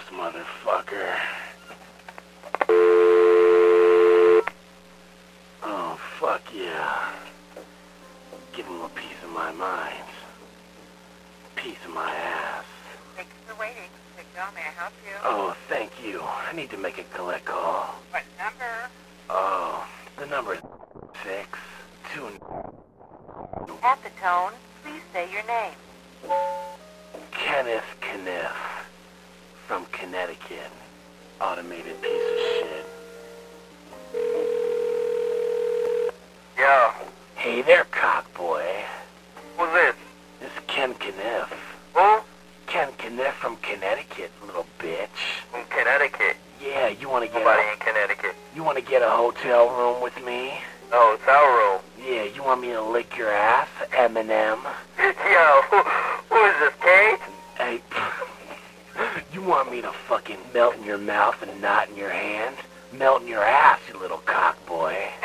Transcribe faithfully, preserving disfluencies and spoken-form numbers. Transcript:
ghost, motherfucker. Oh, fuck yeah. Give him a piece of my mind. Piece of my ass. Thanks for waiting. Big John, may I help you? Oh, thank you. I need to make a collect call. What number? Oh, the number is six two. At the tone, please say your name. Kenneth Kniff from Connecticut. Automated piece of shit. Yo. Hey there, cockboy. Who's this? This is Ken Kniff. Who? Ken Kniff from Connecticut, little bitch. From Connecticut. Yeah, you wanna get Nobody a, in Connecticut. you wanna get a hotel room with me? No, it's our room. Yeah, you want me to lick your ass, Eminem? Yo, who, who is this, Kate? Hey, you want me to fucking melt in your mouth and knot in your hand? Melt in your ass, you little cockboy.